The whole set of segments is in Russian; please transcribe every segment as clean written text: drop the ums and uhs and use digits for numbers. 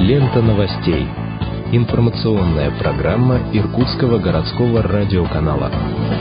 Лента новостей. Информационная программа Иркутского городского радиоканала.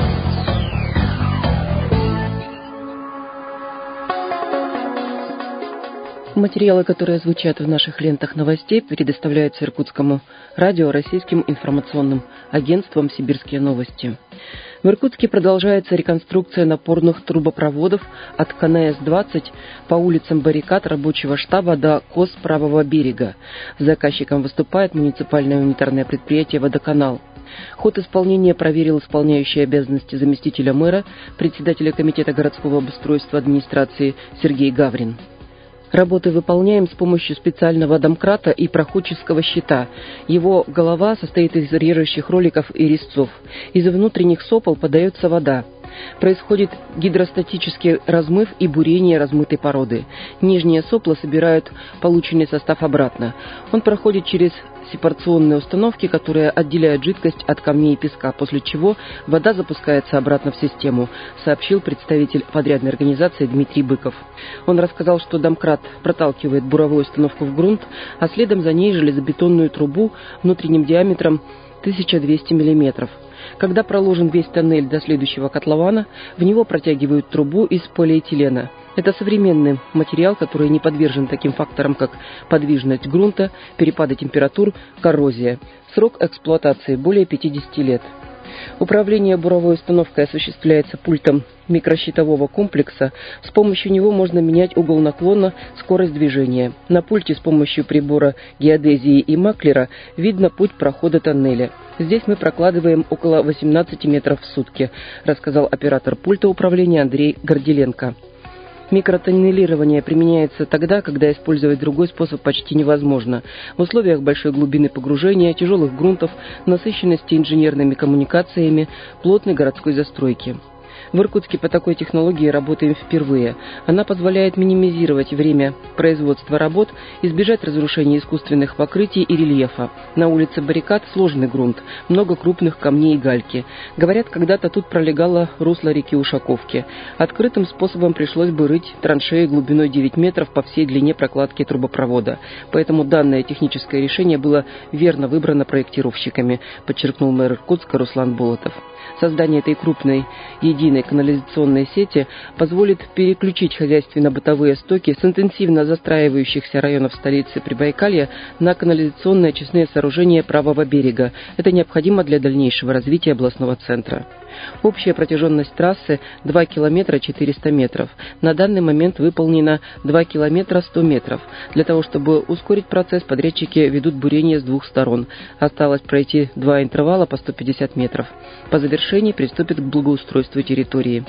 Материалы, которые звучат в наших лентах новостей, предоставляются Иркутскому радио Российским информационным агентством «Сибирские новости». В Иркутске продолжается реконструкция напорных трубопроводов от КНС-20 по улицам Баррикад рабочего штаба до КОС правого берега. Заказчиком выступает муниципальное унитарное предприятие «Водоканал». Ход исполнения проверил исполняющий обязанности заместителя мэра, председателя комитета городского обустройства администрации Сергей Гаврин. Работы выполняем с помощью специального домкрата и проходческого щита. Его голова состоит из режущих роликов и резцов. Из внутренних сопел подается вода. Происходит гидростатический размыв и бурение размытой породы. Нижние сопла собирают полученный состав обратно. Он проходит через сепарационные установки, которые отделяют жидкость от камней и песка, после чего вода запускается обратно в систему, сообщил представитель подрядной организации Дмитрий Быков. Он рассказал, что домкрат проталкивает буровую установку в грунт, а следом за ней железобетонную трубу внутренним диаметром 1200 мм. Когда проложен весь тоннель до следующего котлована, в него протягивают трубу из полиэтилена. Это современный материал, который не подвержен таким факторам, как подвижность грунта, перепады температур, коррозия. Срок эксплуатации более 50 лет. Управление буровой установкой осуществляется пультом микрощитового комплекса. С помощью него можно менять угол наклона, скорость движения. На пульте с помощью прибора геодезии и маклера видно путь прохода тоннеля. Здесь мы прокладываем около 18 метров в сутки, рассказал оператор пульта управления Андрей Горделенко. Микротоннелирование применяется тогда, когда использовать другой способ почти невозможно. В условиях большой глубины погружения, тяжелых грунтов, насыщенности инженерными коммуникациями, плотной городской застройки. В Иркутске по такой технологии работаем впервые. Она позволяет минимизировать время производства работ, избежать разрушения искусственных покрытий и рельефа. На улице Баррикад сложный грунт, много крупных камней и гальки. Говорят, когда-то тут пролегало русло реки Ушаковки. Открытым способом пришлось бы рыть траншеи глубиной 9 метров по всей длине прокладки трубопровода. Поэтому данное техническое решение было верно выбрано проектировщиками, подчеркнул мэр Иркутска Руслан Болотов. Создание этой крупной единой канализационной сети позволит переключить хозяйственно-бытовые стоки с интенсивно застраивающихся районов столицы Прибайкалья на канализационные очистные сооружения правого берега. Это необходимо для дальнейшего развития областного центра. Общая протяженность трассы 2 километра 400 метров. На данный момент выполнено 2 километра 100 метров. Для того, чтобы ускорить процесс, подрядчики ведут бурение с двух сторон. Осталось пройти 2 интервала по 150 метров. По завершении приступят к благоустройству территории.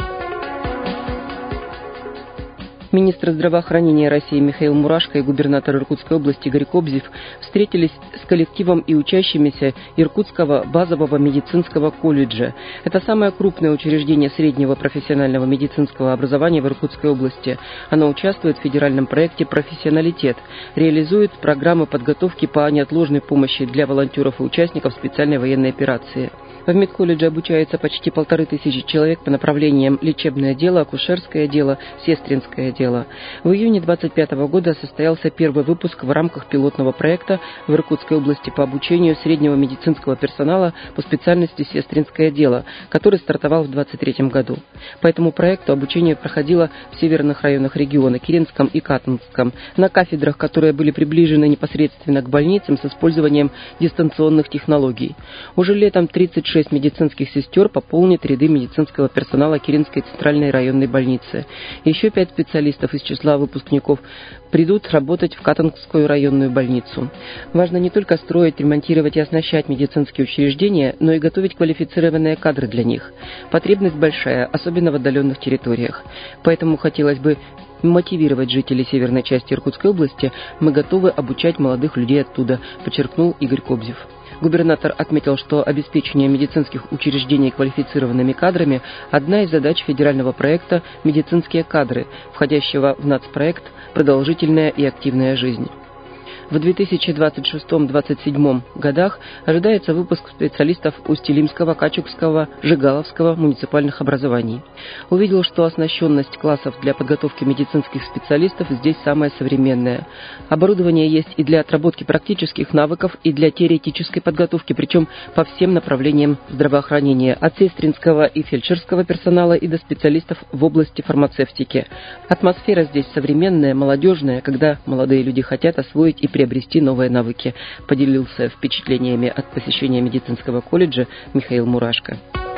Министр здравоохранения России Михаил Мурашко и губернатор Иркутской области Игорь Кобзев встретились с коллективом и учащимися Иркутского базового медицинского колледжа. Это самое крупное учреждение среднего профессионального медицинского образования в Иркутской области. Оно участвует в федеральном проекте «Профессионалитет», реализует программы подготовки по неотложной помощи для волонтеров и участников специальной военной операции. В медколледже обучается почти 1500 человек по направлениям лечебное дело, акушерское дело, сестринское дело. В июне 2025 года состоялся первый выпуск в рамках пилотного проекта в Иркутской области по обучению среднего медицинского персонала по специальности сестринское дело, который стартовал в 2023 году. По этому проекту обучение проходило в северных районах региона, Киренском и Катанском, на кафедрах, которые были приближены непосредственно к больницам с использованием дистанционных технологий. Уже летом 36 медицинских сестер пополнит ряды медицинского персонала Киренской центральной районной больницы. Еще 5 специалистов из числа выпускников придут работать в Катанскую районную больницу. Важно не только строить, ремонтировать и оснащать медицинские учреждения, но и готовить квалифицированные кадры для них. Потребность большая, особенно в отдаленных территориях. Поэтому хотелось бы мотивировать жителей северной части Иркутской области. Мы готовы обучать молодых людей оттуда, подчеркнул Игорь Кобзев. Губернатор отметил, что обеспечение медицинских учреждений квалифицированными кадрами – одна из задач федерального проекта «Медицинские кадры», входящего в нацпроект «Продолжительная и активная жизнь». В 2026-2027 годах ожидается выпуск специалистов Усть-Илимского, Качугского, Жигаловского муниципальных образований. Увидел, что оснащенность классов для подготовки медицинских специалистов здесь самая современная. Оборудование есть и для отработки практических навыков, и для теоретической подготовки, причем по всем направлениям здравоохранения, от сестринского и фельдшерского персонала и до специалистов в области фармацевтики. Атмосфера здесь современная, молодежная, когда молодые люди хотят освоить и приобрести новые навыки, поделился впечатлениями от посещения медицинского колледжа Михаил Мурашко.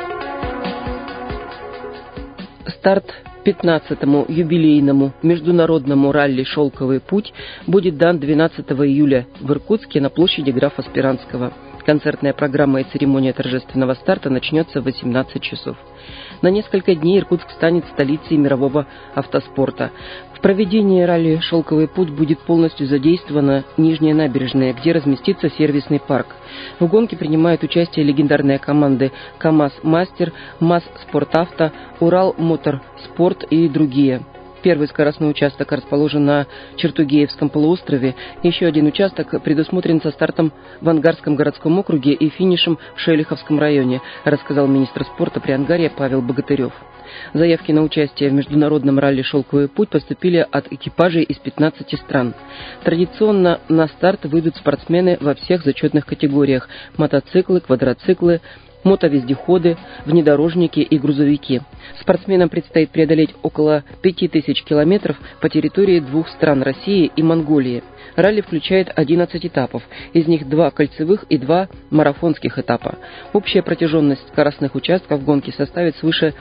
Старт 15-му юбилейному международному ралли «Шелковый путь» будет дан 12 июля в Иркутске на площади графа Спиранского. Концертная программа и церемония торжественного старта начнется в 18 часов. На несколько дней Иркутск станет столицей мирового автоспорта. В проведении ралли «Шелковый путь» будет полностью задействована Нижняя набережная, где разместится сервисный парк. В гонке принимают участие легендарные команды КамАЗ-Мастер, МАЗ-Спортавто, Урал-Моторспорт и другие. Первый скоростной участок расположен на Чертугеевском полуострове. Еще один участок предусмотрен со стартом в Ангарском городском округе и финишем в Шелиховском районе, рассказал министр спорта Приангарья Павел Богатырев. Заявки на участие в международном ралли «Шелковый путь» поступили от экипажей из 15 стран. Традиционно на старт выйдут спортсмены во всех зачетных категориях – мотоциклы, квадроциклы, мотовездеходы, внедорожники и грузовики. Спортсменам предстоит преодолеть около 5000 километров по территории двух стран – России и Монголии. Ралли включает 11 этапов, из них 2 кольцевых и 2 марафонских этапа. Общая протяженность скоростных участков гонки составит свыше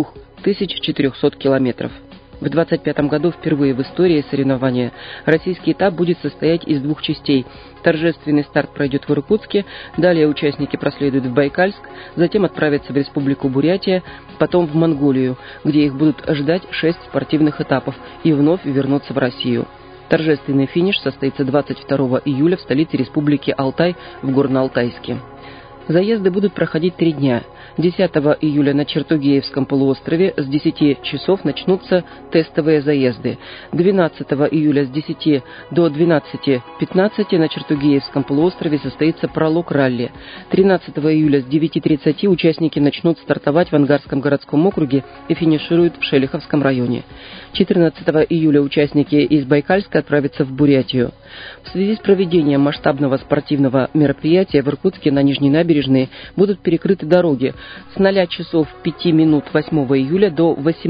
2400 километров. В 2025 году впервые в истории соревнования российский этап будет состоять из 2 частей. Торжественный старт пройдет в Иркутске, далее участники проследуют в Байкальск, затем отправятся в Республику Бурятия, потом в Монголию, где их будут ждать 6 спортивных этапов, и вновь вернутся в Россию. Торжественный финиш состоится 22 июля в столице Республики Алтай в Горно-Алтайске. Заезды будут проходить 3 дня. 10 июля на Чертугеевском полуострове с 10 часов начнутся тестовые заезды. 12 июля с 10 до 12:15 на Чертугеевском полуострове состоится пролог ралли. 13 июля с 9:30 участники начнут стартовать в Ангарском городском округе и финишируют в Шелиховском районе. 14 июля участники из Байкальска отправятся в Бурятию. В связи с проведением масштабного спортивного мероприятия в Иркутске на Нижней набережной будут перекрыты дороги с 0 часов 5 минут 8 июля до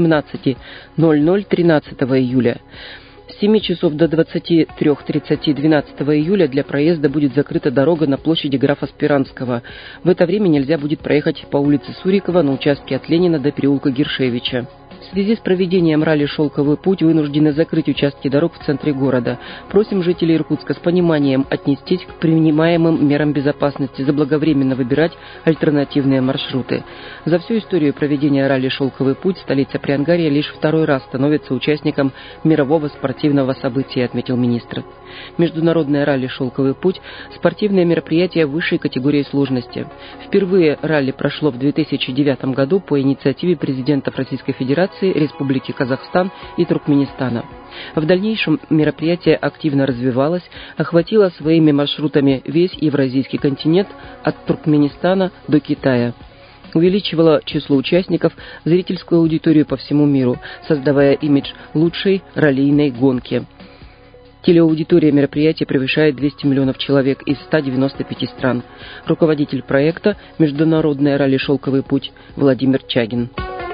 18:00 13 июля. С 7 часов до 23:30 12 июля для проезда будет закрыта дорога на площади графа Спиранского. В это время нельзя будет проехать по улице Сурикова на участке от Ленина до переулка Гершевича. В связи с проведением ралли «Шелковый путь» вынуждены закрыть участки дорог в центре города. Просим жителей Иркутска с пониманием отнестись к принимаемым мерам безопасности, заблаговременно выбирать альтернативные маршруты. За всю историю проведения ралли «Шелковый путь» столица Приангарья лишь второй раз становится участником мирового спортивного события, отметил министр. Международное ралли «Шелковый путь» – спортивное мероприятие высшей категории сложности. Впервые ралли прошло в 2009 году по инициативе президентов Российской Федерации, Республики Казахстан и Туркменистана. В дальнейшем мероприятие активно развивалось, охватило своими маршрутами весь Евразийский континент от Туркменистана до Китая. Увеличивало число участников, зрительскую аудиторию по всему миру, создавая имидж лучшей раллийной гонки. Телеаудитория мероприятия превышает 200 миллионов человек из 195 стран. Руководитель проекта «Международное ралли «Шелковый путь» Владимир Чагин.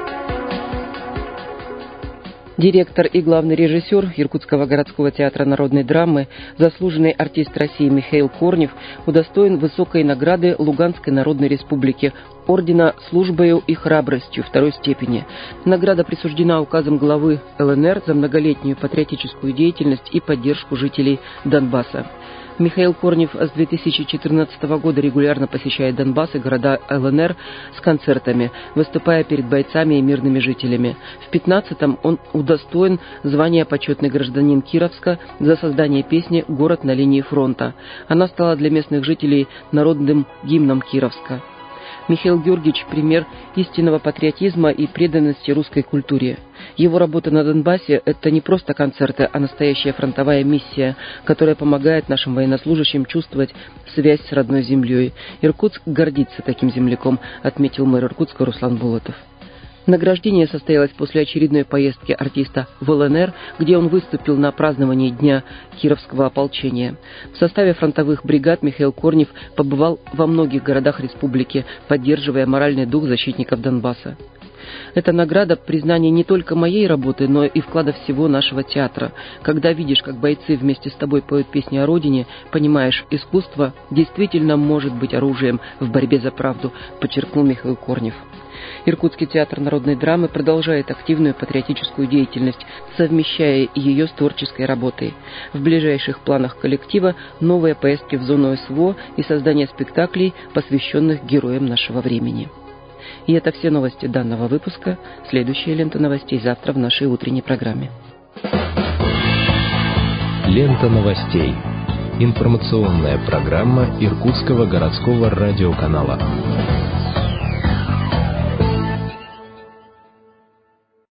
Директор и главный режиссер Иркутского городского театра народной драмы, заслуженный артист России Михаил Корнев удостоен высокой награды Луганской Народной Республики ордена «Службою и храбростью» 2 степени. Награда присуждена указом главы ЛНР за многолетнюю патриотическую деятельность и поддержку жителей Донбасса. Михаил Корнев с 2014 года регулярно посещает Донбасс и города ЛНР с концертами, выступая перед бойцами и мирными жителями. В 2015-м он удостоен звания «Почетный гражданин Кировска» за создание песни «Город на линии фронта». Она стала для местных жителей народным гимном Кировска. Михаил Георгиевич – пример истинного патриотизма и преданности русской культуре. Его работа на Донбассе – это не просто концерты, а настоящая фронтовая миссия, которая помогает нашим военнослужащим чувствовать связь с родной землей. Иркутск гордится таким земляком, отметил мэр Иркутска Руслан Булатов. Награждение состоялось после очередной поездки артиста в ЛНР, где он выступил на праздновании Дня Кировского ополчения. В составе фронтовых бригад Михаил Корнев побывал во многих городах республики, поддерживая моральный дух защитников Донбасса. Эта награда – признание не только моей работы, но и вклада всего нашего театра. Когда видишь, как бойцы вместе с тобой поют песни о родине, понимаешь, искусство действительно может быть оружием в борьбе за правду, подчеркнул Михаил Корнев. Иркутский театр народной драмы продолжает активную патриотическую деятельность, совмещая ее с творческой работой. В ближайших планах коллектива новые поездки в зону СВО и создание спектаклей, посвященных героям нашего времени. И это все новости данного выпуска. Следующая лента новостей завтра в нашей утренней программе. Лента новостей. Информационная программа Иркутского городского радиоканала.